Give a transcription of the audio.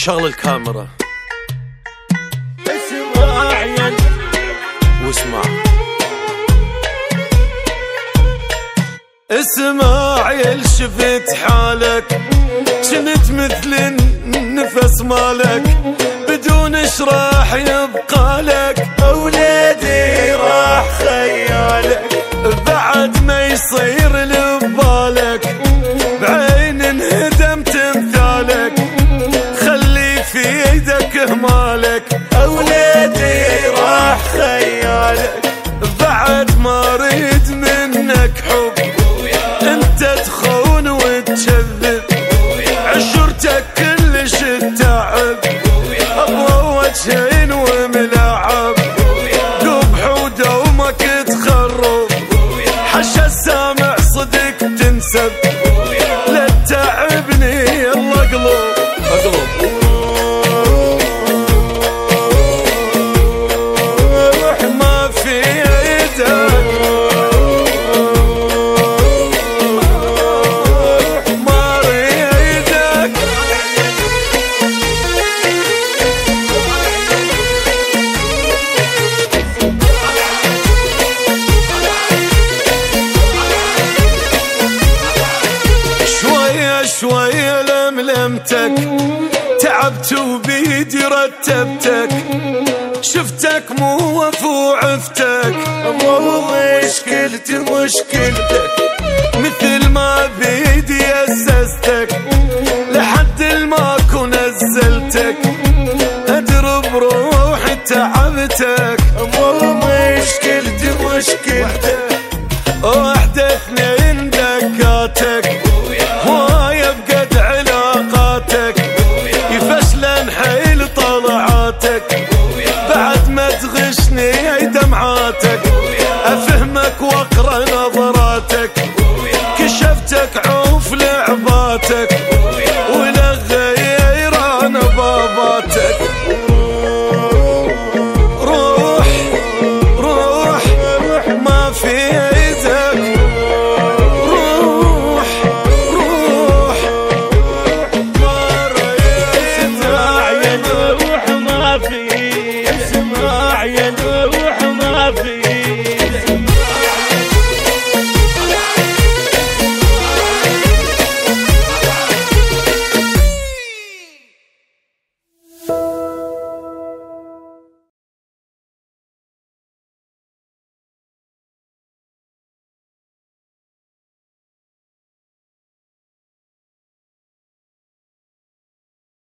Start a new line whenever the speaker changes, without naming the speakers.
شغل الكاميرا واسمع اسماعيل شفت حالك كنت مثل النفس مالك بدون ايش راح يبقى لك اولادي راح خيالك بعد ما يصير لبالك بعين انهدم تمثالك خلي في ايدك مالك اولادي راح خيالك بعد ما اريد منك حب انت تخون وتكذب عشرتك كلش التعب ابغى وجهين وملاعب قبح ودومك تخرب حشا السامع صدق تنسب لا تتعبني يلا اقلب ما في ايدك شوية لملمتك تعبت وبيدي رتبتك شفتك مو وفو عفتك مشكلتك مثل ما